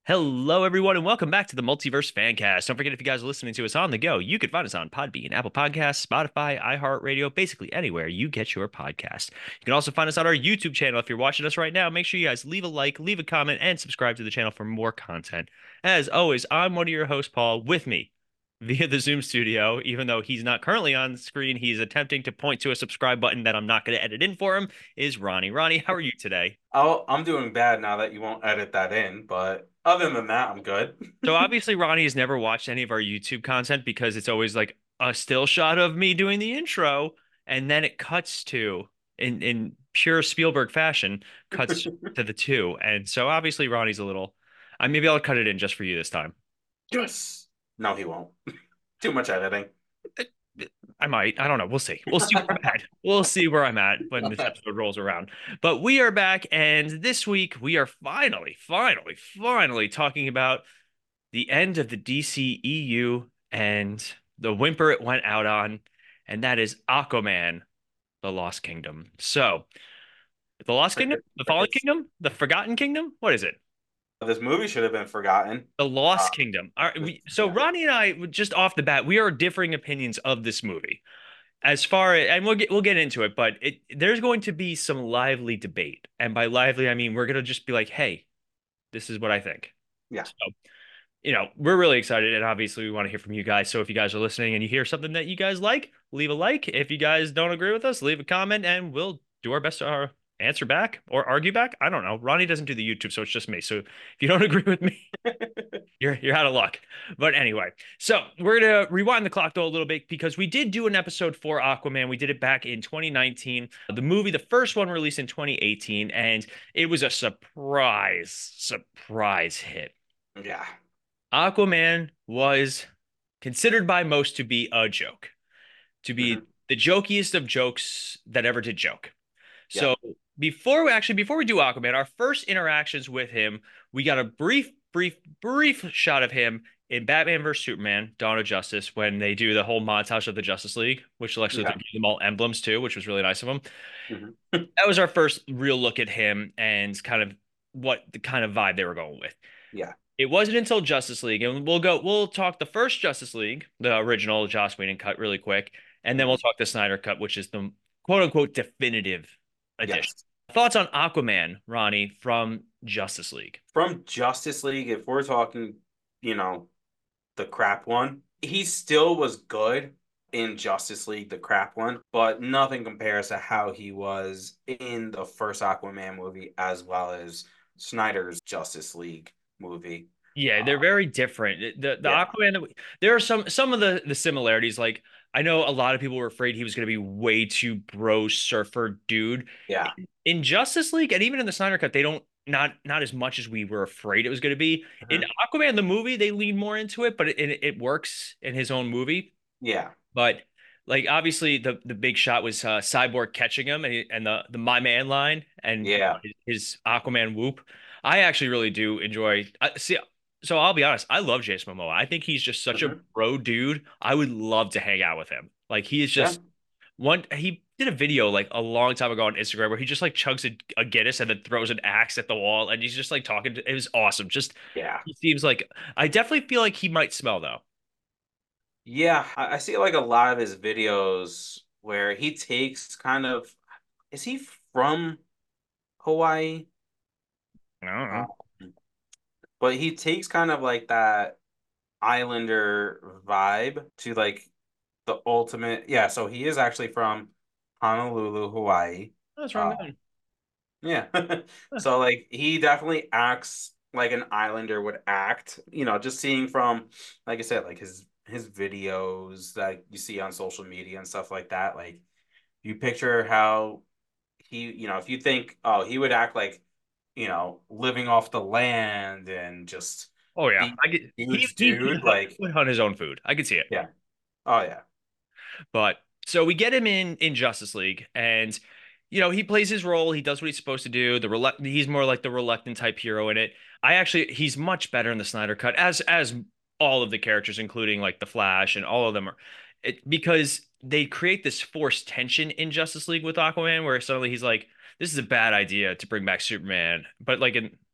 Hello, everyone, and welcome back to the Multiverse Fancast. Don't forget, if you guys are listening to us on the go, you can find us on Podbean, Apple Podcasts, Spotify, iHeartRadio, basically anywhere you get your podcast. You can also find us on our YouTube channel. If you're watching us right now, make sure you guys leave a like, leave a comment, and subscribe to the channel for more content. As always, I'm one of your hosts, Paul. With me via the Zoom studio, even though he's not currently on the screen, he's attempting to point to a subscribe button that I'm not going to edit in for him, is Ronnie. Ronnie, how are you today? Oh, I'm doing bad now that you won't edit that in, but other than that, I'm good. So obviously Ronnie has never watched any of our YouTube content because it's always like a still shot of me doing the intro, and then it cuts to in pure Spielberg fashion, cuts to the two. And so obviously Ronnie's a little maybe I'll cut it in just for you this time. Yes. No, he won't. Too much editing. I might. I don't know. We'll see. We'll see where I'm at. We'll see where I'm at when this episode rolls around. But we are back, and this week we are finally talking about the end of the DCEU and the whimper it went out on, and that is Aquaman, the Lost Kingdom. So, the Lost Kingdom, the Fallen It's Kingdom, the Forgotten Kingdom. What is it? this movie should have been forgotten. The Uh, Lost Kingdom. So yeah. Ronnie and I, just off the bat, we are differing opinions of this movie. As far as, and we'll get into it, but there's going to be some lively debate, and by lively I mean we're gonna just be like, hey, this is what I think. Yeah. So we're really excited, and obviously we want to hear from you guys. So if you guys are listening and you hear something that you guys like, leave a like. If you guys don't agree with us, leave a comment, and we'll do our best to answer back or argue back. I don't know. Ronnie doesn't do the YouTube, so it's just me. So if you don't agree with me, you're out of luck. But anyway, so we're gonna rewind the clock though a little bit because we did do an episode for Aquaman. We did it back in 2019. The movie, the first one released in 2018, and it was a surprise hit. Yeah. Aquaman was considered by most to be a joke, to be Hmm. the jokiest of jokes that ever did joke. Yeah. So before we do Aquaman, our first interactions with him, we got a brief shot of him in Batman vs Superman: Dawn of Justice when they do the whole montage of the Justice League, which actually they Yeah. gave them all emblems too, which was really nice of them. Hmm. That was our first real look at him and kind of what the kind of vibe they were going with. Yeah. It wasn't until Justice League, and we'll talk the first Justice League, the original Joss Whedon cut, really quick, and then we'll Hmm. talk the Snyder cut, which is the quote unquote definitive edition. Yes. Thoughts on Aquaman, Ronnie, from Justice League? From Justice League, if we're talking, you know, the crap one, he still was good in Justice League, the crap one, but nothing compares to how he was in the first Aquaman movie as well as Snyder's Justice League movie. Yeah, they're Uh, very different. The yeah, Aquaman there are some of the similarities. Like I know a lot of people were afraid he was going to be way too bro surfer dude. yeah, In Justice League and even in the Snyder Cut, they don't not as much as we were afraid it was going to be. In mhm, Aquaman the movie, they lean more into it, but it works in his own movie. yeah, But like obviously the big shot was Cyborg catching him and the my man line and yeah. his Aquaman whoop. I actually really do enjoy. See, so I'll be honest, I love Jason Momoa. I think he's just such a Mhm, bro dude. I would love to hang out with him. Like he is yeah, just one. He did a video like a long time ago on Instagram where he just like chugs a Guinness and then throws an axe at the wall and he's just like talking. It was awesome. Just yeah, he seems like I definitely feel like he might smell though. yeah. I see like a lot of his videos where he takes kind of, is he from Hawaii? I don't know. But he takes kind of like that Islander vibe to like the ultimate. Yeah, so he is actually from Honolulu, Hawaii. That's wrong Uh, guy. yeah. So like he definitely acts like an Islander would act, just seeing from, like I said, like his videos that you see on social media and stuff like that. Like you picture how if you think, oh, he would act like, living off the land and just Oh yeah, be I get huge he dude. Like, would hunt his own food. I could see it. yeah. Oh yeah. But so we get him in Justice League, and he plays his role. He does what he's supposed to do. He's more like the reluctant type hero in it. He's much better in the Snyder Cut, as all of the characters, including like the Flash and all of them because they create this forced tension in Justice League with Aquaman, where suddenly he's like, "This is a bad idea to bring back Superman," but like in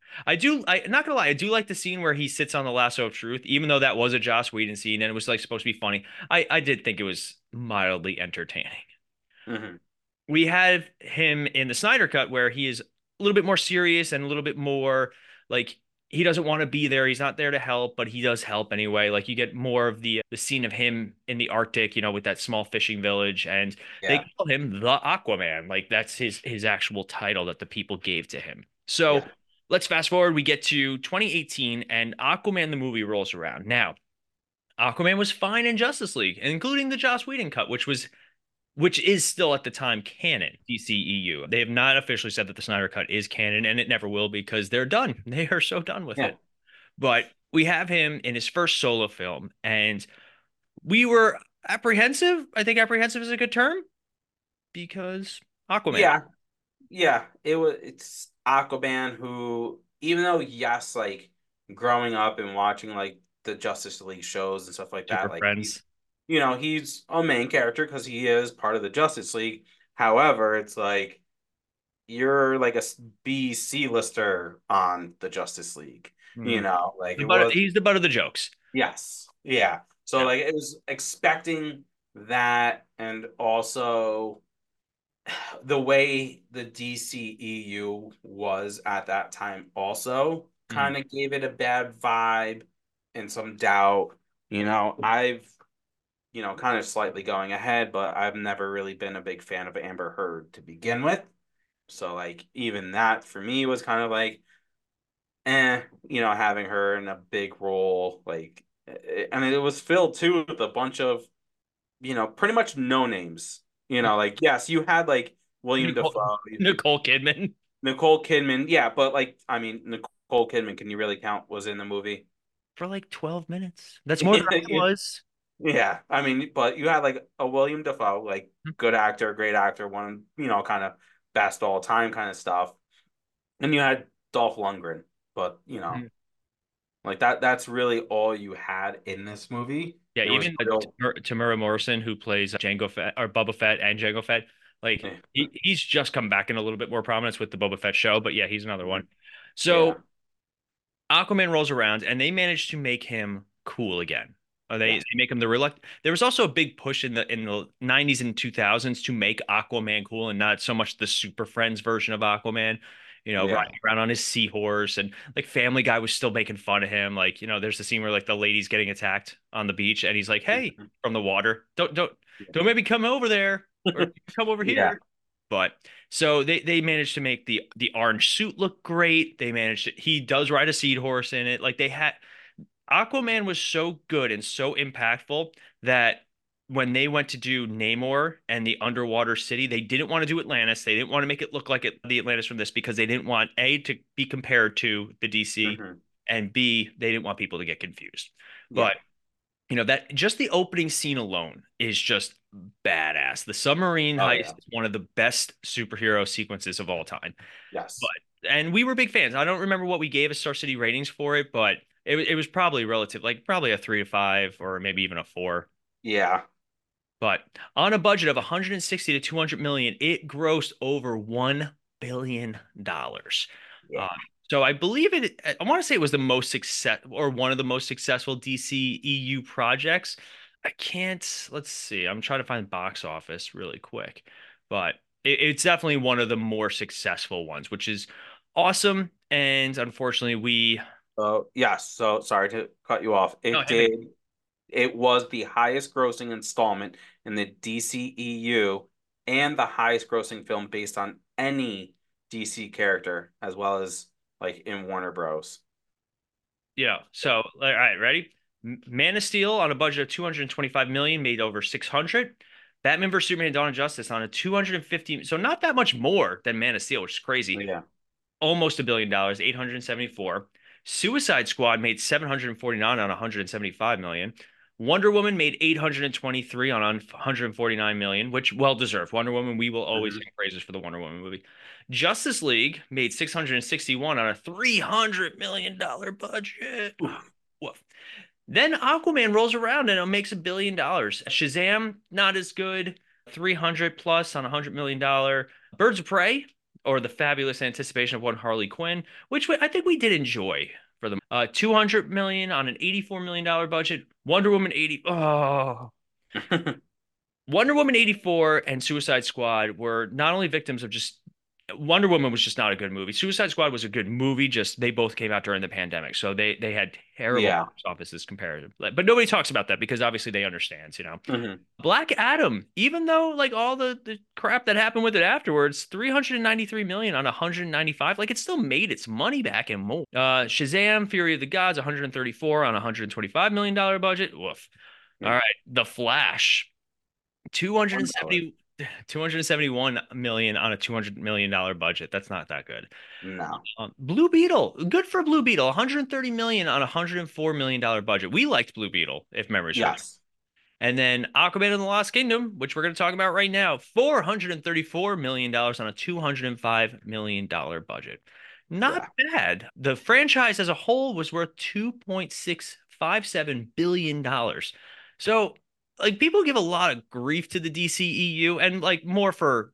I'm not gonna lie, I do like the scene where he sits on the lasso of truth, even though that was a Joss Whedon scene and it was like supposed to be funny. I did think it was mildly entertaining. Hmm. We have him in the Snyder Cut where he is a little bit more serious and a little bit more like he doesn't want to be there. He's not there to help, but he does help anyway. Like you get more of the scene of him in the Arctic, with that small fishing village, and they Yeah, call him the Aquaman. Like that's his actual title that the people gave to him. So yeah, let's fast forward. We get to 2018, and Aquaman the movie rolls around. Now, Aquaman was fine in Justice League, including the Joss Whedon cut, which is still at the time canon, DCEU. They have not officially said that the Snyder Cut is canon, and it never will because they're done. They are so done with yeah, it. But we have him in his first solo film, and we were apprehensive. I think apprehensive is a good term because Aquaman. yeah, yeah. It's Aquaman who, even though yes, like growing up and watching like the Justice League shows and stuff like Super that, like Friends. he's a main character because he is part of the Justice League. However, it's like you're like a B C lister on the Justice League. Hmm. Like it was. He's the butt of the jokes. Yes. Yeah. So Yeah. like it was expecting that, and also the way the DCEU was at that time also Hmm. kind of gave it a bad vibe and some doubt. I've kind of slightly going ahead, but I've never really been a big fan of Amber Heard to begin with. So like even that for me was kind of like having her in a big role, like, and it was filled too with a bunch of, pretty much no names. Like, yes, you had like William Nicole, Dafoe, Nicole Kidman. Nicole Kidman, yeah, but like, I mean, Nicole Kidman, can you really count was in the movie? For like 12 minutes. That's more than I was. Yeah, I mean, but you had like a William Dafoe, like good actor, great actor, one, kind of best all time kind of stuff. And you had Dolph Lundgren, but Mhm. like that's really all you had in this movie. Yeah, It was even real. Tamura Morrison, who plays Jango Fett or Boba Fett and Jango Fett, like eh, he's just come back in a little bit more prominence with the Boba Fett show. But yeah, he's another one. Yeah, So Aquaman rolls around and they managed to make him cool again. They yeah, make him the reluctant. There was also a big push in the 90s and 2000s to make Aquaman cool and not so much the Super Friends version of Aquaman, yeah. riding around on his seahorse and like Family Guy was still making fun of him. Like, there's the scene where like the lady's getting attacked on the beach and he's like, "Hey," Mhm. from the water. Don't maybe come over there or come over Yeah. here. But so they managed to make the orange suit look great. He does ride a seed horse in it. Like they had Aquaman was so good and so impactful that when they went to do Namor and the underwater city, they didn't want to do Atlantis. They didn't want to make it look like the Atlantis from this because they didn't want A to be compared to the DC Hmm. and B, they didn't want people to get confused. Yeah. But that just the opening scene alone is just badass. The submarine Oh heist yeah. is one of the best superhero sequences of all time. Yes. And we were big fans. I don't remember what we gave as Star City ratings for it, but it was probably relative, like probably a 3 to 5 or maybe even a 4. Yeah. But on a budget of 160 to 200 million, it grossed over $1 billion. Yeah. Um, so I believe it. I want to say it was the most success or one of the most successful DC EU projects. I can't. Let's see. I'm trying to find box office really quick, but it's definitely one of the more successful ones, which is awesome. And unfortunately, we. So yes. So sorry to cut you off. No, It hit me. did. It was the highest grossing installment in the DCEU and the highest grossing film based on any DC character, as well as like in Warner Bros. Yeah. So, all right, ready? Man of Steel on a budget of 225 million made over 600. Batman vs Superman: Dawn of Justice on a 250, so not that much more than Man of Steel, which is crazy. Yeah. Almost $1 billion, 874. Suicide Squad made 749 on 175 million. Wonder Woman made 823 on 149 million, which well deserved. Wonder Woman, we will always Hmm. sing praises for the Wonder Woman movie. Justice League made 661 on a $300 million budget. Oof. Woof. Then Aquaman rolls around and it makes $1 billion. Shazam, not as good. 300 plus on $100 million. Birds of Prey, or The Fabulous Anticipation of One Harley Quinn, which I think we did enjoy for the 200 million on an $84 million budget. Wonder Woman 80. Oh, Wonder Woman 84 and Suicide Squad were not only victims of just Wonder Woman was just not a good movie. Suicide Squad was a good movie, just they both came out during the pandemic. So they had terrible Yeah. box offices comparative. But nobody talks about that because obviously they understand, you know. Hmm. Black Adam, even though like all the crap that happened with it afterwards, 393 million on 195, like it still made its money back and more. Shazam, Fury of the Gods, 134 on a $125 million budget. Woof. All Yeah. right, The Flash. $1. 271 million on a $200 million budget. That's not that good. No. Blue Beetle, good for Blue Beetle. 130 million on a $104 million budget. We liked Blue Beetle, if memory serves. Yes. And then Aquaman and the Lost Kingdom, which we're going to talk about right now, $434 million on a $205 million budget. Not Yeah. bad. The franchise as a whole was worth $2.657 billion. So, like, people give a lot of grief to the DCEU and like more for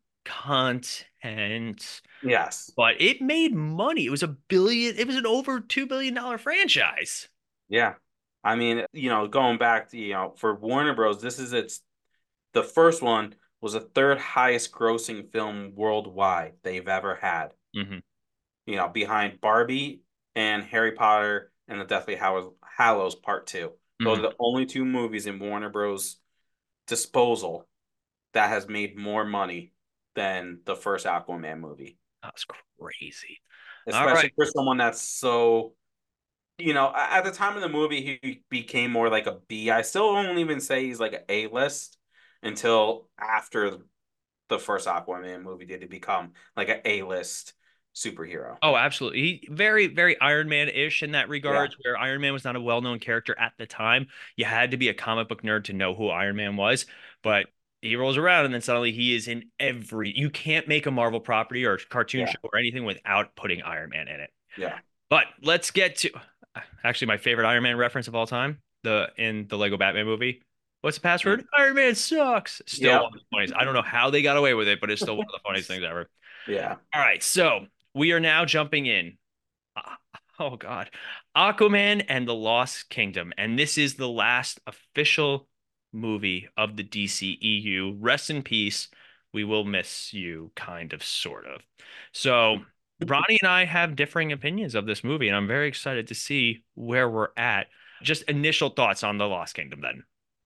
content, Yes. but it made money. It was a billion, it was an over $2 billion franchise. Yeah. I mean, going back to, for Warner Bros., the first one was the third highest grossing film worldwide they've ever had. Hmm. Behind Barbie and Harry Potter and the Deathly Hallows Part 2. Those are Hmm. the only two movies in Warner Bros. Disposal that has made more money than the first Aquaman movie. That's crazy. All right. Especially for someone that's so, at the time of the movie, he became more like a B. I still won't even say he's like an A-list until after the first Aquaman movie did he become like an A-list superhero. Oh, absolutely. He very, very Iron Man-ish in that Yeah. regards, where Iron Man was not a well-known character at the time. You had to be a comic book nerd to know who Iron Man was. But he rolls around and then suddenly he is in every. You can't make a Marvel property or cartoon Yeah. show or anything without putting Iron Man in it. Yeah. But let's get to actually my favorite Iron Man reference of all time, in the Lego Batman movie. What's the password? Mm. Iron Man sucks. Still Yep. one of the funniest. I don't know how they got away with it, but it's still one of the funniest things ever. Yeah. All right, so we are now jumping in. Uh, Oh God, Aquaman and the Lost Kingdom, and this is the last official movie of the DCEU. Rest in peace. We will miss you, kind of, sort of. So, Ronnie and I have differing opinions of this movie, and I'm very excited to see where we're at. Just initial thoughts on the Lost Kingdom, then.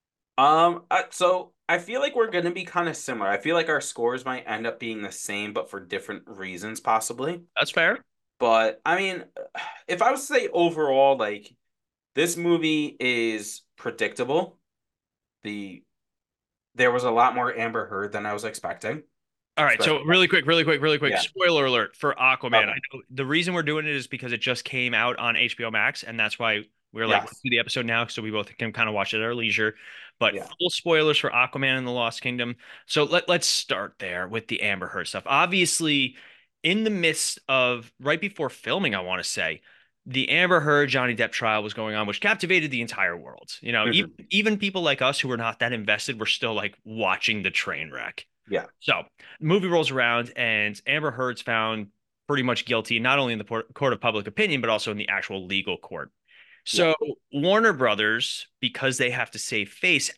So I feel like we're gonna be kind of similar. I feel like our scores might end up being the same, but for different reasons, possibly. That's fair. But I mean, if I was to say overall, like this movie is predictable. The There was a lot more Amber Heard than I was expecting. All right, Especially, so really quick, really quick, really quick. yeah. Spoiler alert for Aquaman. I Okay. know the reason we're doing it is because it just came out on HBO Max, and that's why we're like, let's Yes. do the episode now, so we both can kind of watch it at our leisure. But Yeah. full spoilers for Aquaman and the Lost Kingdom. So let's start there with the Amber Heard stuff. Obviously, in the midst of right before filming, I want to say, the Amber Heard Johnny Depp trial was going on, which captivated the entire world. You know, even Hmm. even people like us who were not that invested were still like watching the train wreck. Yeah. So, movie rolls around, and Amber Heard's found pretty much guilty, not only in the court of public opinion, but also in the actual legal court. Yeah. So, Warner Brothers, because they have to save face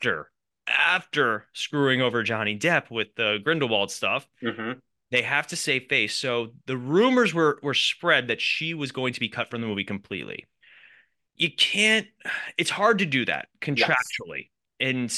after screwing over Johnny Depp with the Grindelwald stuff, Hmm. they have to save face. So the rumors were spread that she was going to be cut from the movie completely. You can't. It's hard to do that Yes. contractually, and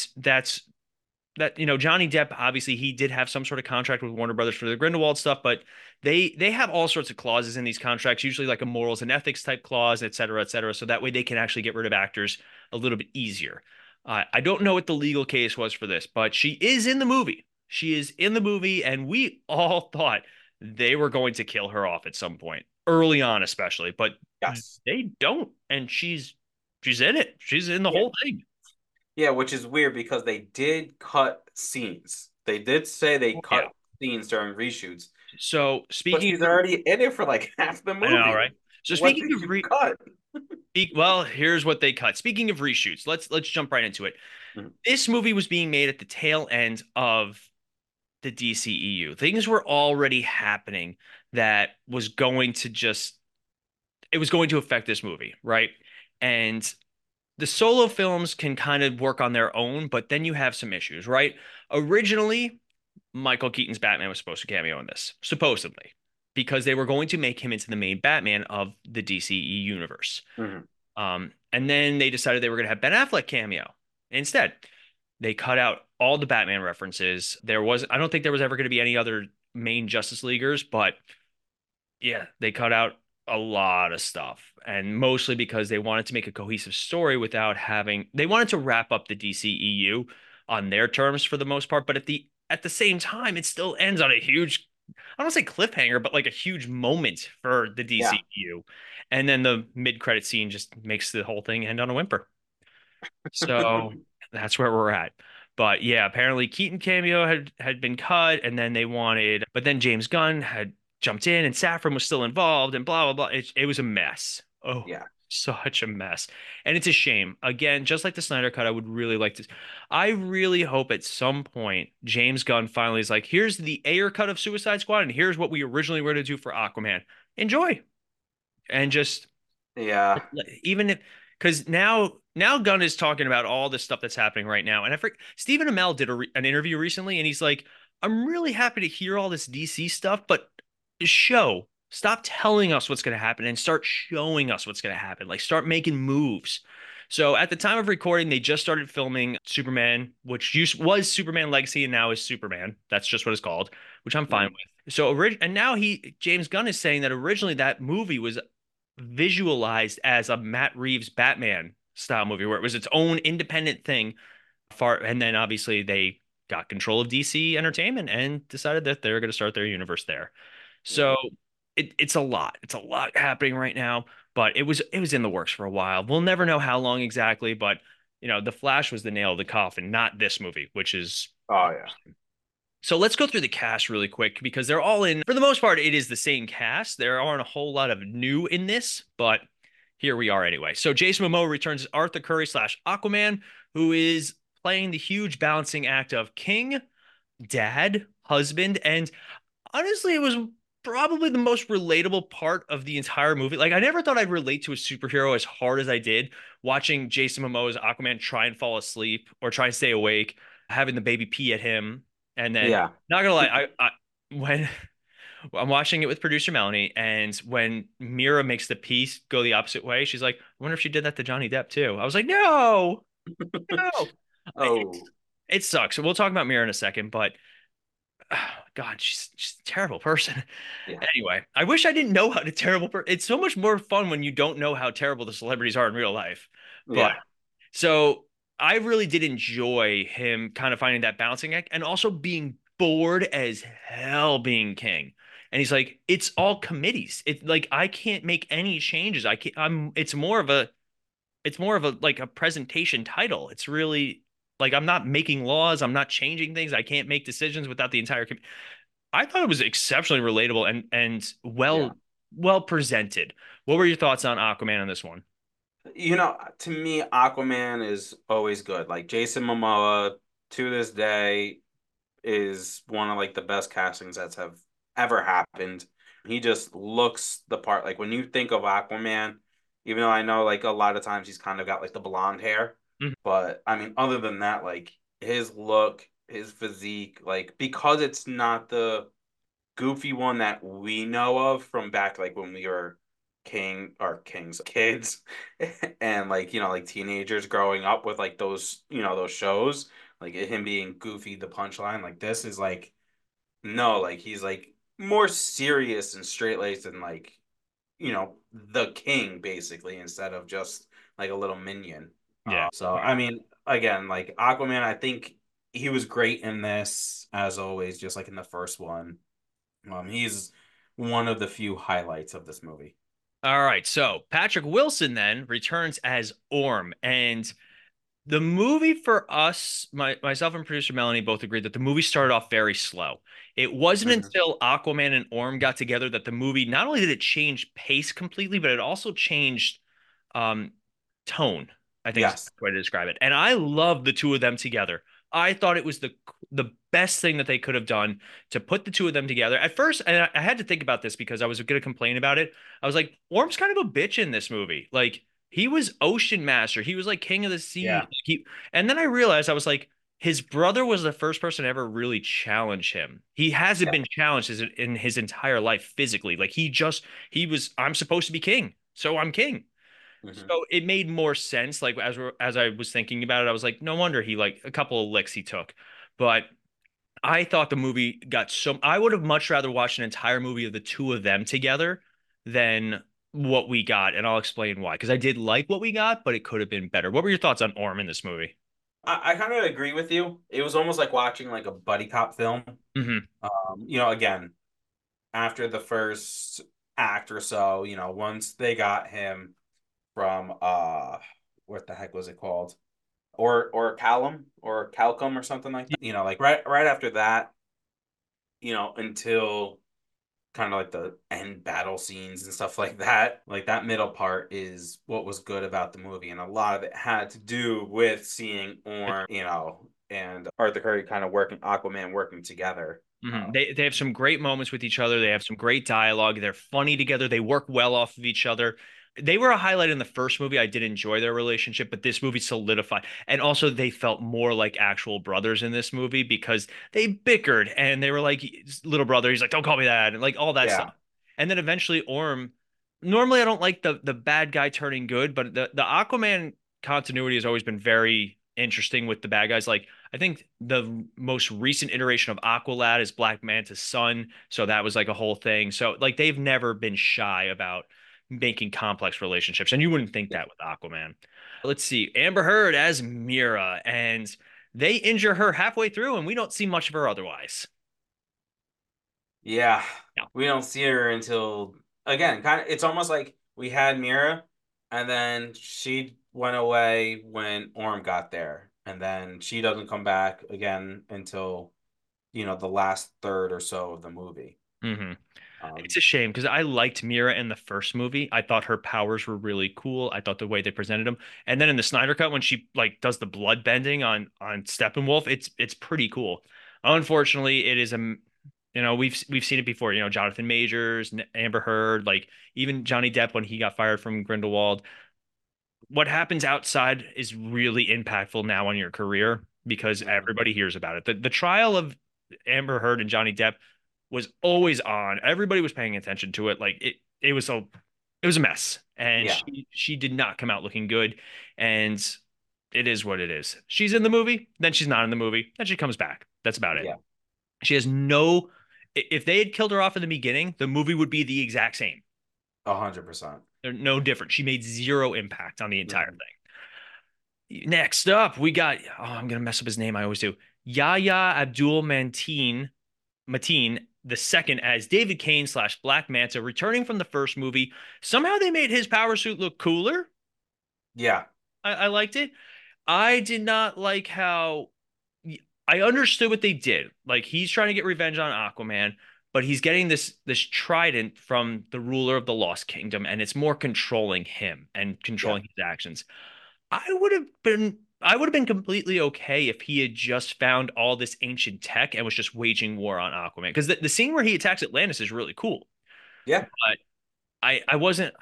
Johnny Depp obviously he did have some sort of contract with Warner Brothers for the Grindelwald stuff, but they have all sorts of clauses in these contracts, usually like a morals and ethics type clause, et cetera, et cetera. So that way they can actually get rid of actors a little bit easier. I don't know what the legal case was for this, but she is in the movie. She is in the movie, and we all thought they were going to kill her off at some point, early on, especially, but Yes. they don't, and she's in it. She's in the Yeah. whole thing. Yeah, which is weird because they did cut scenes. They did say they Yeah. cut scenes during reshoots, So but speaking she's of already in it for like half the I know, movie. right? So What speaking did of you cut? well, here's what they cut. Speaking of reshoots, let's jump right into it. Mhm. This movie was being made at the tail end of the DCEU. Things were already happening that was going to just it was going to affect this movie, right? And the solo films can kind of work on their own, but then you have some issues, right? Originally, Michael Keaton's Batman was supposed to cameo in this, supposedly, because they were going to make him into the main Batman of the DCE universe. Mhm. And then they decided they were going to have Ben Affleck cameo instead. They cut out all the Batman references. I don't think there was ever going to be any other main Justice Leaguers, but yeah, they cut out a lot of stuff. And mostly because they wanted to make a cohesive story without they wanted to wrap up the DCEU on their terms for the most part. But at the same time, it still ends on a huge, I don't say cliffhanger, but like a huge moment for the Yeah. DCEU. And then the mid-credit scene just makes the whole thing end on a whimper. So that's where we're at. But yeah, apparently Keaton cameo had been cut, and then but then James Gunn had jumped in, and Safran was still involved, and blah blah blah. It was a mess. Oh, Yeah. such a mess, and it's a shame. Again, just like the Snyder Cut, I would really like to. I really hope at some point James Gunn finally is like, here's the Ayer cut of Suicide Squad, and here's what we originally were going to do for Aquaman. Enjoy, and just Yeah. even if because now Gunn is talking about all this stuff that's happening right now, and Stephen Amell did an interview recently, and he's like, "I'm really happy to hear all this DC stuff, but stop telling us what's going to happen and start showing us what's going to happen. Like, start making moves." So at the time of recording, they just started filming Superman, was Superman Legacy and now is Superman. That's just what it's called, which I'm fine Mhm. with. And now James Gunn is saying that originally that movie was visualized as a Matt Reeves Batman style movie where it was its own independent thing. And then obviously they got control of DC Entertainment and decided that they're going to start their universe there. Yeah. So it's a lot. It's a lot happening right now, but it was in the works for a while. We'll never know how long exactly, but The Flash was the nail of the coffin, not this movie, which is Oh yeah. so let's go through the cast really quick because they're all in, for the most part, it is the same cast. There aren't a whole lot of new in this, but here we are anyway. So Jason Momoa returns as Arthur Curry slash Aquaman, who is playing the huge balancing act of king, dad, husband, and honestly, it was probably the most relatable part of the entire movie. Like, I never thought I'd relate to a superhero as hard as I did watching Jason Momoa's Aquaman try and fall asleep or try and stay awake, having the baby pee at him. And then, Yeah. not gonna lie, when I'm watching it with producer Melanie, and when Mira makes the piece go the opposite way, she's like, I wonder if she did that to Johnny Depp too. I was like, no, no. It, Oh it sucks. So we'll talk about Mira in a second, but oh, God, she's a terrible person. yeah. Anyway, I wish I didn't know how to terrible it's so much more fun when you don't know how terrible the celebrities are in real life. But Yeah. so I really did enjoy him kind of finding that balancing act and also being bored as hell being king. And he's like, it's all committees. It's like I can't make any changes. I can't it's more of a like a presentation title. It's really like I'm not making laws, I'm not changing things. I can't make decisions without the entire committee. I thought it was exceptionally relatable and Yeah. well presented. What were your thoughts on Aquaman on this one? To me, Aquaman is always good. Like Jason Momoa, to this day, is one of like the best castings that have ever happened. He just looks the part. Like when you think of Aquaman, even though I know like a lot of times he's kind of got like the blonde hair, Mhm. but I mean, other than that, like his look, his physique, like because it's not the goofy one that we know of from back like when we were kings kids and like like teenagers growing up with like those shows like him being goofy the punchline like this is like no like he's like more serious and straight-laced and like the king basically instead of just like a little minion. Yeah. So I mean again like Aquaman I think he was great in this as always just like in the first one. He's one of the few highlights of this movie. All right. So Patrick Wilson then returns as Orm. And the movie for us, myself and producer Melanie both agreed that the movie started off very slow. It wasn't Mhm. until Aquaman and Orm got together that the movie not only did it change pace completely, but it also changed um, tone, I think is Yes. the way to describe it. And I love the two of them together. I thought it was the best thing that they could have done to put the two of them together. At first, and I had to think about this because I was going to complain about it. I was like, Orm's kind of a bitch in this movie. Like he was Ocean Master. He was like King of the Sea. Yeah. And then I realized I was like, his brother was the first person to ever really challenge him. He hasn't Yeah. been challenged in his entire life physically. Like he was, I'm supposed to be king, so I'm king. Hmm. So it made more sense. Like as I was thinking about it, I was like, no wonder he like a couple of licks he took. But I thought the movie got so I would have much rather watched an entire movie of the two of them together than what we got, and I'll explain why. Because I did like what we got, but it could have been better. What were your thoughts on Orm in this movie? I kind of agree with you. It was almost like watching like a buddy cop film. Hmm. Again, after the first act or so, once they got him from what the heck was it called? Or Callum or Calcum or something like that. Like right after that, until kind of like the end battle scenes and stuff like that. Like that middle part is what was good about the movie, and a lot of it had to do with seeing Orm, and Arthur Curry kind of working Aquaman working together. Hmm. They have some great moments with each other. They have some great dialogue. They're funny together. They work well off of each other. They were a highlight in the first movie. I did enjoy their relationship, but this movie solidified. And also, they felt more like actual brothers in this movie because they bickered and they were like little brother. He's like, "Don't call me that," and like all that stuff. Yeah. And then eventually, Orm. Normally, I don't like the bad guy turning good, but the Aquaman continuity has always been very interesting with the bad guys. Like I think the most recent iteration of Aqualad is Black Manta's son, so that was like a whole thing. So like they've never been shy about making complex relationships, and you wouldn't think that with Aquaman. Let's see, Amber Heard as Mira, and they injure her halfway through, and we don't see much of her otherwise. Yeah. Yeah. We don't see her until again, kind of it's almost like we had Mira and then she went away when Orm got there. And then she doesn't come back again until, the last third or so of the movie. Hmm. Um, It's a shame because I liked Mira in the first movie. I thought her powers were really cool. I thought the way they presented them, and then in the Snyder Cut when she like does the blood bending on Steppenwolf, it's pretty cool. Unfortunately, it is we've seen it before. Jonathan Majors, Amber Heard, like even Johnny Depp when he got fired from Grindelwald. What happens outside is really impactful now on your career because mhm. everybody hears about it. The trial of Amber Heard and Johnny Depp was always on. Everybody was paying attention to it. Like it was a mess. And Yeah. she did not come out looking good. And it is what it is. She's in the movie, then she's not in the movie, then she comes back. That's about it. Yeah. She has no if they had killed her off in the beginning, the movie would be the exact same. 100%. They're no different. She made zero impact on the entire Mhm. thing. Next up, we got I'm gonna mess up his name. I always do. Yahya Abdul Mateen the second as David Kane slash Black Manta, returning from the first movie. Somehow they made his power suit look cooler. Yeah. I liked it. I did not like how I understood what they did. Like he's trying to get revenge on Aquaman, but he's getting this trident from the ruler of the Lost Kingdom, and it's more controlling him and Yeah. controlling his actions. I would have been completely okay if he had just found all this ancient tech and was just waging war on Aquaman. Because the scene where he attacks Atlantis is really cool. Yeah. But I wasn't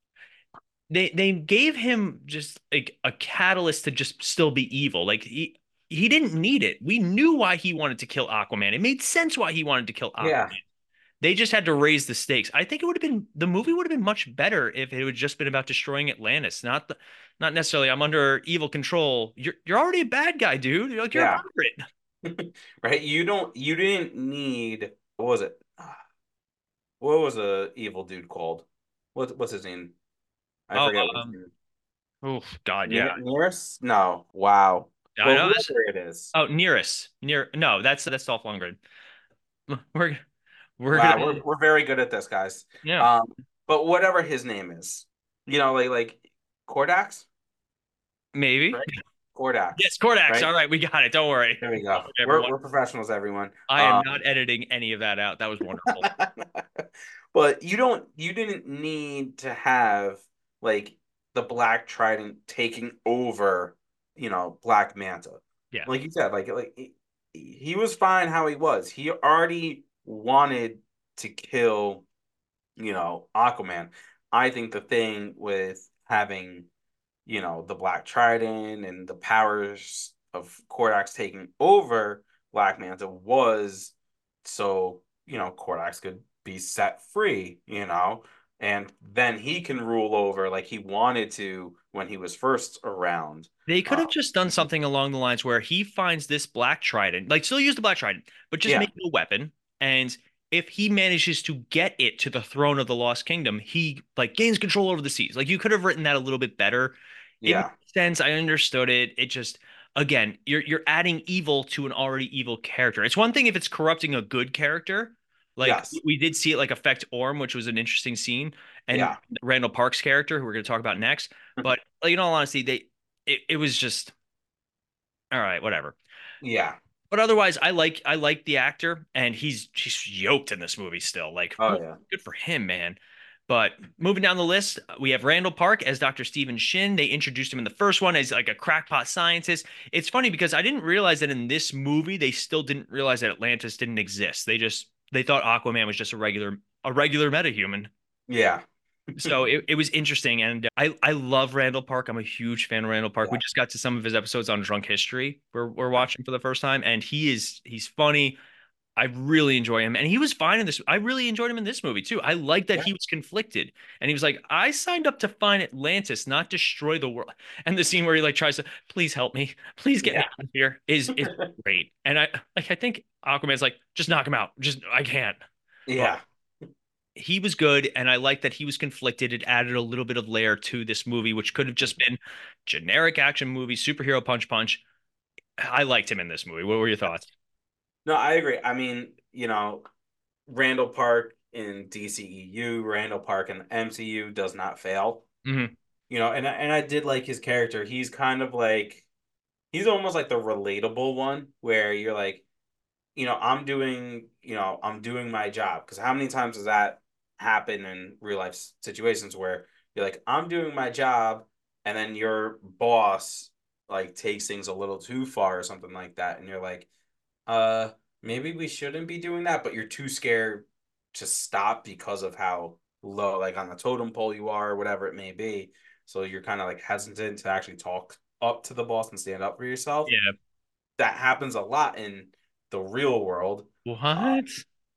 they gave him just like a catalyst to just still be evil. Like he didn't need it. We knew why he wanted to kill Aquaman. It made sense why he wanted to kill Yeah. Aquaman. They just had to raise the stakes. I think it would have been the movie would have been much better if it had just been about destroying Atlantis, not necessarily I'm under evil control. You're already a bad guy, dude. You're like you're a Yeah. pirate. Right. You didn't need, what was it? What was the evil dude called? What's his name? I Oh, forget what his name. oh God, yeah. Nearest? No. Wow. I Well, know. whoever it is. Oh, Nearest. Near no, that's Dolph Lundgren. We're we're Wow, gonna we're very good at this, guys. yeah, Um, but whatever his name is, like Kordax, maybe. right? Kordax, Yes, Kordax. right? All right, we got it. Don't worry. There we Oh, go. everyone. We're professionals, everyone. I am not editing any of that out. That was wonderful. But you didn't need to have like the Black Trident taking over, Black Manta. Yeah. Like you said, he was fine how he was. He already wanted to kill, Aquaman. I think the thing with having, the Black Trident and the powers of Kordax taking over Black Manta was so, Kordax could be set free, and then he can rule over like he wanted to when he was first around. They could Uh, have just done something along the lines where he finds this Black Trident, like still use the Black Trident, but just yeah, make it a weapon. And if he manages to get it to the throne of the Lost Kingdom, he like gains control over the seas. Like you could have written that a little bit better. It made yeah, sense. I understood it. It just again, you're adding evil to an already evil character. It's one thing if it's corrupting a good character. Like yes, we did see it like affect Orm, which was an interesting scene, and yeah, Randall Park's character, who we're going to talk about next. But like, in all honesty, it was just all right, whatever. yeah. But otherwise, I like the actor, and he's yoked in this movie still. Like, Oh yeah, good for him, man. But moving down the list, we have Randall Park as Dr. Stephen Shin. They introduced him in the first one as like a crackpot scientist. It's funny because I didn't realize that in this movie they still didn't realize that Atlantis didn't exist. They thought Aquaman was just a regular metahuman. yeah, So it was interesting, and I love Randall Park. I'm a huge fan of Randall Park. We yeah, just got to some of his episodes on Drunk History. We're yeah, watching for the first time, and he's funny. I really enjoy him, and he was fine in this. I really enjoyed him in this movie too. I like that yeah, he was conflicted, and he was like, "I signed up to find Atlantis, not destroy the world." And the scene where he like tries to, "Please help me, please get me yeah, out of here," is great. And I think Aquaman's like, "Just knock him out. Just I can't." But yeah. he was good, and I like that he was conflicted. It added a little bit of layer to this movie, which could have just been generic action movie, superhero punch punch. I liked him in this movie. What were your thoughts? No, I agree. I mean, Randall Park in DCEU, Randall Park in the MCU does not fail. Hmm. And I did like his character. He's kind of like he's almost like the relatable one where you're like, I'm doing my job. Because how many times does that happen in real life situations where you're like, I'm doing my job, and then your boss like takes things a little too far or something like that, and you're like, uh, maybe we shouldn't be doing that, but you're too scared to stop because of how low, like on the totem pole you are, or whatever it may be. So you're kind of like hesitant to actually talk up to the boss and stand up for yourself. Yeah. That happens a lot in the real world. Uh, What?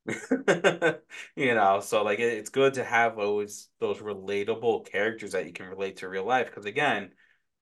so like it's good to have those relatable characters that you can relate to real life. Because again,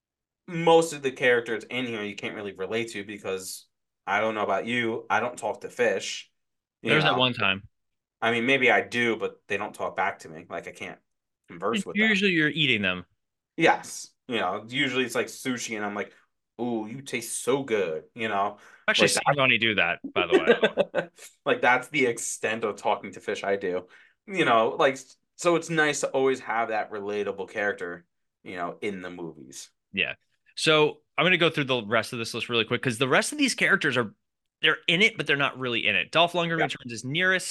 most of the characters in here you can't really relate to because I don't know about you, I don't talk to fish. There You was that know, one time. I mean, maybe I do, but they don't talk back to me. Like I can't converse with them. Usually you're eating them. Yes, usually it's like sushi, and I'm like, "Ooh, you taste so good," I've actually like seen Ronnie do that, by the way. that. Like that's the extent of talking to fish I do. Like so it's nice to always have that relatable character, in the movies. Yeah. So I'm gonna go through the rest of this list really quick because the rest of these characters they're in it, but they're not really in it. Dolph Lundgren Yeah, returns as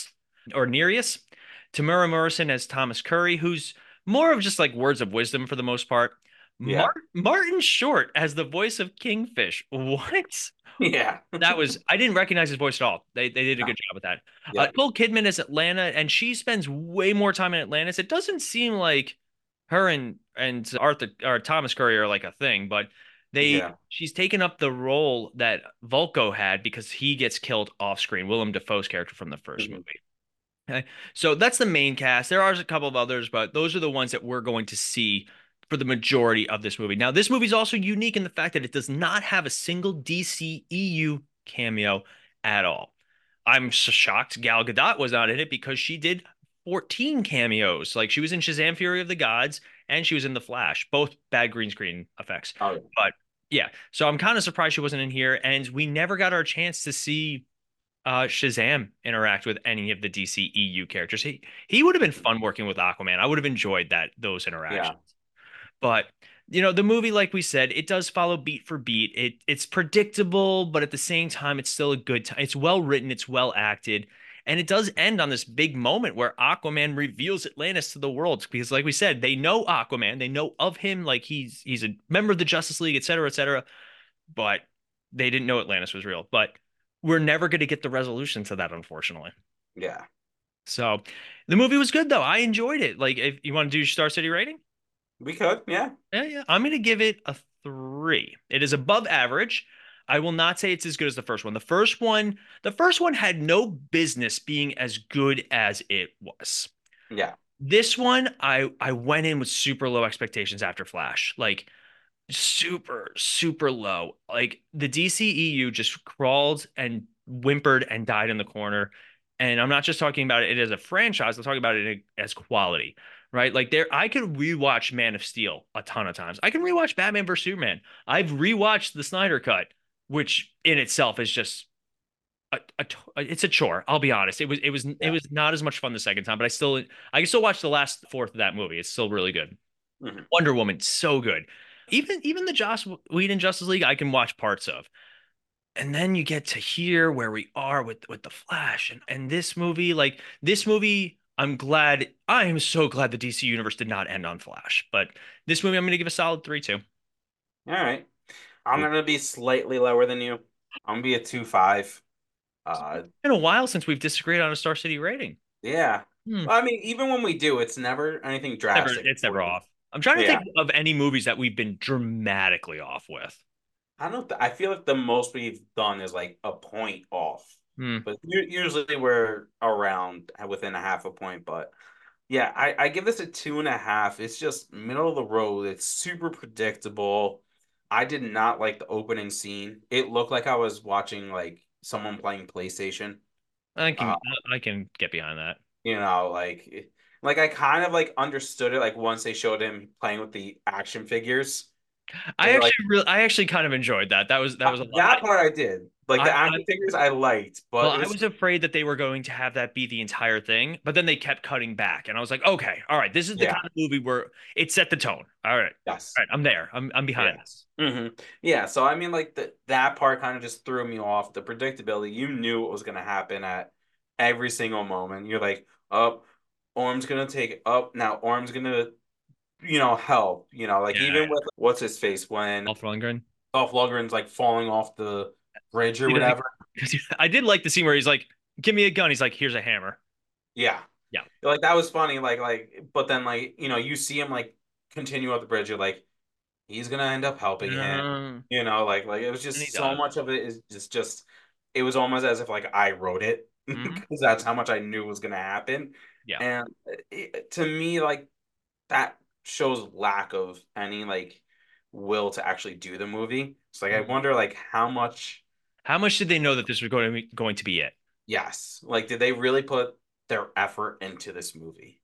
Nereus. Tamura Morrison as Thomas Curry, who's more of just like words of wisdom for the most part. yeah, Martin Short as the voice of Kingfish. What? yeah. That was I didn't recognize his voice at all. They did a No, good job with that. yeah, Nicole Kidman is Atlanta, and she spends way more time in Atlantis. It doesn't seem like her and Arthur or Thomas Curry are like a thing, but yeah. she's taken up the role that Volko had because he gets killed off screen. Willem Dafoe's character from the first Mhm. movie. Okay. So that's the main cast. There are a couple of others, but those are the ones that we're going to see for the majority of this movie. Now, this movie is also unique in the fact that it does not have a single DCEU cameo at all. I'm shocked Gal Gadot was not in it because she did 14 cameos. Like she was in Shazam Fury of the Gods and she was in The Flash, both bad green screen effects. Oh yeah. But yeah, so I'm kind of surprised she wasn't in here. And we never got our chance to see Shazam interact with any of the DCEU characters. He would have been fun working with Aquaman. I would have enjoyed those Yeah. interactions. But the movie, like we said, it does follow beat for beat. It's predictable, but at the same time, it's still a good time. It's well written, it's well acted, and it does end on this big moment where Aquaman reveals Atlantis to the world. Because, like we said, they know Aquaman, they know of him, like he's a member of the Justice League, et cetera, et cetera. But they didn't know Atlantis was real, but we're never going to get the resolution to that, unfortunately. Yeah. So the movie was good though. I enjoyed it. Like, if you want to do your Star City rating, We could, yeah. yeah, yeah, I'm going to give it a 3. It is above average. I will not say it's as good as the first one. The first one had no business being as good as it was. Yeah. This one, I went in with super low expectations after Flash. Like, super, super low. Like, the DCEU just crawled and whimpered and died in the corner. And I'm not just talking about it as a franchise, I'm talking about it as quality, right? Like, I could rewatch Man of Steel a ton of times. I can rewatch Batman vs Superman. I've rewatched the Snyder Cut, which in itself is just it's a chore. I'll be honest. It Yeah. was not as much fun the second time, but I can still watch the last fourth of that movie. It's still really good. Hmm. Wonder Woman, so good. Even the Joss Whedon Justice League, I can watch parts of. And then you get to here where we are with the Flash and this movie, I am so glad the DC universe did not end on Flash. But this movie I'm gonna give a solid 3 too. All right. I'm gonna be slightly lower than you. I'm gonna be a 2.5. It's Uh, been a while since we've disagreed on a Star City rating. yeah. Hmm. Well, I mean, even when we do, it's never anything drastic. It's never off. I'm trying to Yeah. think of any movies that we've been dramatically off with. I don't. I feel like the most we've done is like a point off, Hmm. but usually we're around within a half a point. But yeah, I give this a 2.5. It's just middle of the road. It's super predictable. I did not like the opening scene. It looked like I was watching like someone playing PlayStation. I Uh, can I can get behind that. you know, like I kind of like understood it like once they showed him playing with the action figures. They're like I actually kind of enjoyed that. That was a lot. that part I did. Like the I action figures I liked, Well, but it I was was afraid that they were going to have that be the entire thing, but then they kept cutting back, and I was like, okay, all right, this is the yeah, kind of movie where it set the tone. yes. All right, I'm there. I'm behind Yeah. this. Yeah, so I mean like that part kind of just threw me off. The predictability, you knew what was gonna happen at every single moment. You're like, oh, Orm's gonna take it up. Now Orm's gonna, help. Like Yeah, even with what's his face when Dolph Lundgren. Dolph Lundgren's like falling off the bridge or He doesn't. whatever. I did like the scene where he's like, "Give me a gun." He's like, "Here's a hammer." Yeah. Yeah. Like that was funny. But then like, you see him like continue up the bridge, you're like, he's gonna end up helping him. Um, Like it was and he just so does. much of it is just it was almost as if like I wrote it Hmm. because that's how much I knew was gonna happen. Yeah. And to me, like that shows lack of any like will to actually do the movie. It's like I Mhm. wonder like how much, How much did they know that this was going to be it? yes, like did they really put their effort into this movie?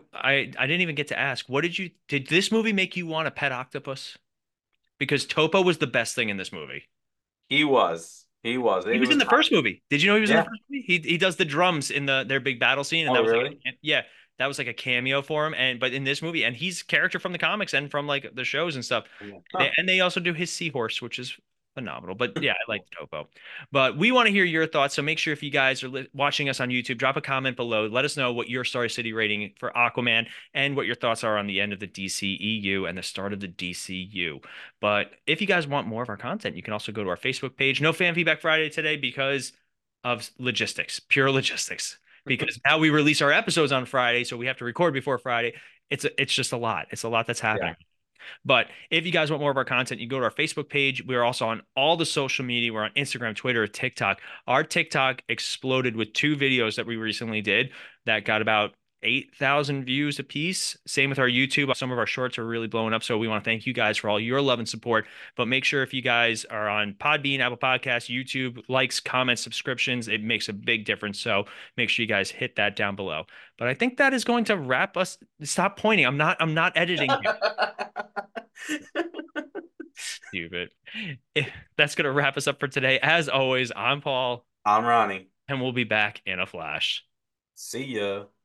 I didn't even get to ask. Did this movie make you want a pet octopus? Because Topo was the best thing in this movie. He was. He was. He It was in was the kind first movie. Did you know he was in the yeah. first movie? He does the drums in their big battle scene, and Oh, that was really? yeah, that was like a cameo for him. And but in this movie, and he's a character from the comics and from like the shows and stuff. Yeah. And Huh. they also do his seahorse, which is phenomenal. But yeah, I like Topo. But we want to hear your thoughts. So make sure if you guys are watching us on YouTube, drop a comment below. Let us know what your Star City rating for Aquaman and what your thoughts are on the end of the DCEU and the start of the DCU. But if you guys want more of our content, you can also go to our Facebook page. No Fan Feedback Friday today because of logistics, pure logistics. Because now we release our episodes on Friday, so we have to record before Friday. It's just a lot. It's a lot that's Yeah. happening. But if you guys want more of our content, you go to our Facebook page. We're also on all the social media. We're on Instagram, Twitter, TikTok. Our TikTok exploded with 2 videos that we recently did that got about 8,000 views a piece. Same with our YouTube. Some of our shorts are really blowing up. So we want to thank you guys for all your love and support. But make sure if you guys are on Podbean, Apple Podcasts, YouTube, likes, comments, subscriptions, it makes a big difference. So make sure you guys hit that down below. But I think that is going to wrap us. Stop pointing. I'm not editing you. Stupid. That's going to wrap us up for today. As always, I'm Paul, I'm Ronnie. and we'll be back in a flash. See ya.